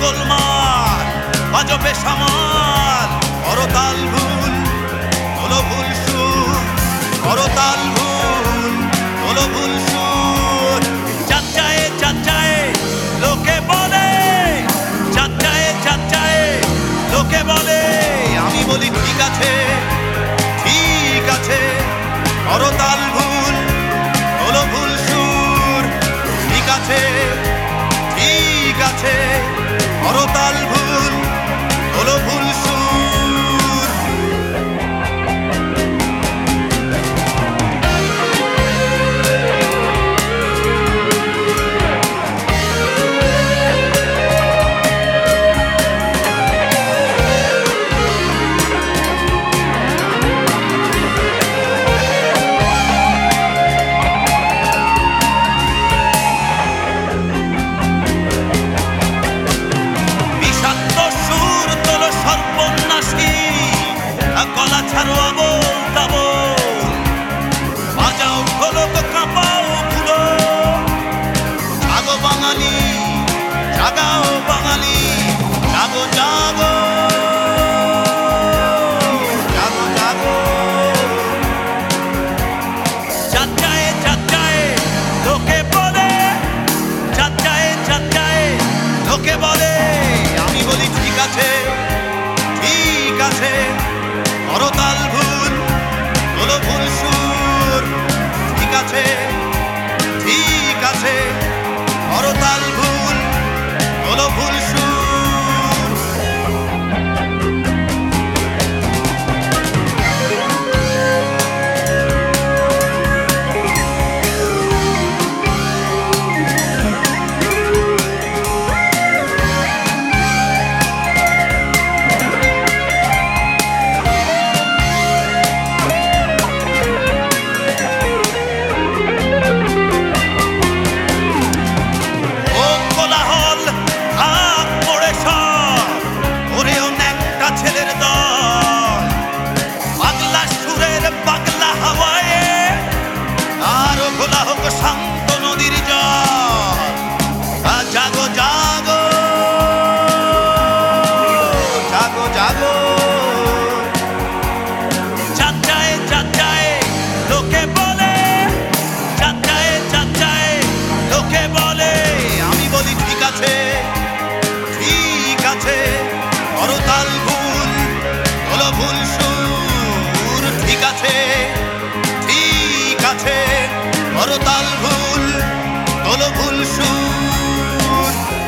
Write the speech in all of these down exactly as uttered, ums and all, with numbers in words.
গোলমাল বাজো বেসামাল করতাল ভুল হলো ভুল সুর করতাল ভুল হলো ভুল সুর চাচায়ে চাচায়ে লোকে বলে চাচায়ে চাচায়ে লোকে বলে আমি বলি ঠিক আছে ঠিক আছে করতাল ভুল হলো ভুল সুর ঠিক আছে ঠিক আছে করতাল ভুল হলো ভুল সুর গলা ছাড়ো আবোল তাবোল বাজাও ঢোলক কাঁপাও ধুলো জাগো বাঙালি জাগাও বাঙালি জাগো জাগো জাগো জাগো চাচায়ে চাচায়ে লোকে বলে চাচায়ে চাচায়ে লোকে বলে আমি বলি ঠিক আছে ঠিক আছে করতাল ভুল হলো ভুল সুর ঠিক আছে ঠিক আছে করতাল ভুল হলো ভুল সুর ছেলের দল পাগলা সুরের পাগলা হাওয়ায় আরো খোলা হোক শান্ত নদীর জল জাগো জাগো জাগো জাগো চাচায়ে চাচায়ে লোকে বলে চাচায়ে চাচায়ে লোকে বলে আমি বলি ঠিক আছে ঠিক আছে করতাল ভুল হলো ভুল সুর ঠিক আছে ঠিক আছে করতাল ভুল হলো ভুল সুর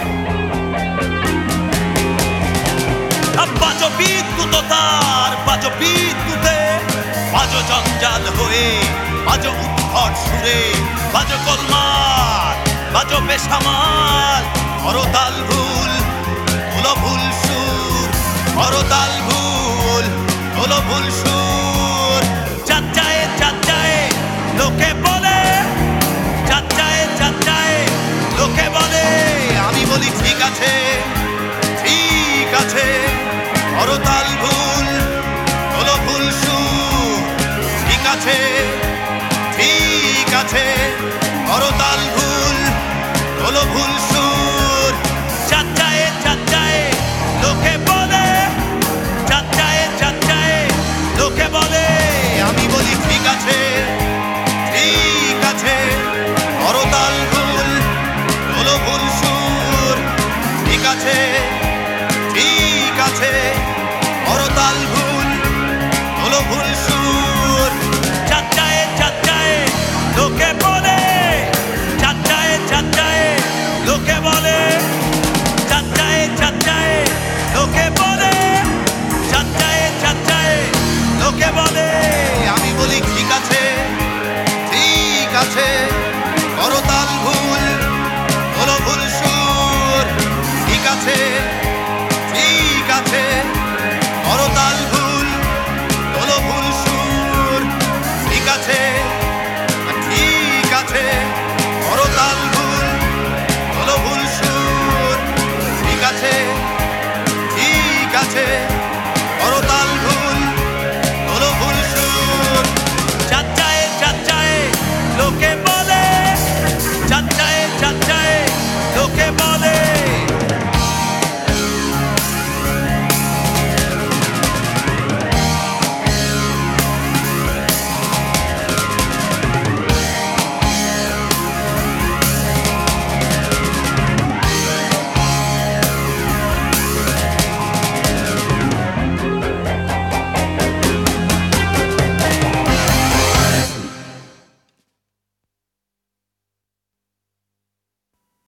বাজো বিদ্যুৎ তার বাজো বিদ্যুতে বাজো জঞ্জাল হয়ে বাজো উদ্ভট সুরে বাজো গোলমাল বাজো বেসামাল করতাল ভুল হলো ভুল সুর করতাল ভুল হলো ভুল সুর চাচায়ে চাচায়ে লোকে বলে চাচায়ে চাচায়ে লোকে বলে আমি বলি ঠিক আছে ঠিক আছে করতাল ভুল হলো ভুল সুর ঠিক আছে ঠিক আছে করতাল ভুল হলো ভুল সুর চাচায়ে চাচায়ে লোকে বলে চাচায়ে চাচায়ে লোকে বলে আমি বলি ঠিক আছে ঠিক আছে করতাল ভুল হলো ভুল সুর ঠিক আছে ঠিক আছে করতাল ভুল হলো ভুল সুর চাচায়ে চাচায়ে লোকে বলে চাচায়ে চাচায়ে লোকে বলে চাচায়ে চাচায়ে লোকে বলে চাচায়ে চাচায়ে লোকে বলে আমি বলি ঠিক আছে ঠিক আছে করতাল ভুল হলো ভুল সুর ঠিক আছে ঠিক আছে করতাল ভুল হলো ভুল সুর ঠিক আছে ঠিক আছে করতাল ভুল হলো ভুল সুর ঠিক আছে ঠিক আছে